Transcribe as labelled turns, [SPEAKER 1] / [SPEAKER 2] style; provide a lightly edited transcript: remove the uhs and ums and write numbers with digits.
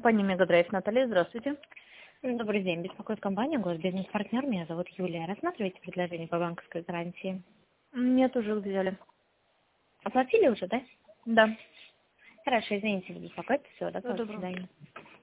[SPEAKER 1] Компания Мегадрайв. Наталья, здравствуйте.
[SPEAKER 2] Добрый день. Беспокоит компания «Госбизнес-партнер». Меня зовут Юлия. Рассматриваете предложение по банковской гарантии?
[SPEAKER 1] Нет, уже взяли.
[SPEAKER 2] Оплатили уже, да?
[SPEAKER 1] Да.
[SPEAKER 2] Хорошо, извините за беспокойство. Всего
[SPEAKER 1] Всего
[SPEAKER 2] доброго. До
[SPEAKER 1] доброго.
[SPEAKER 2] свидания.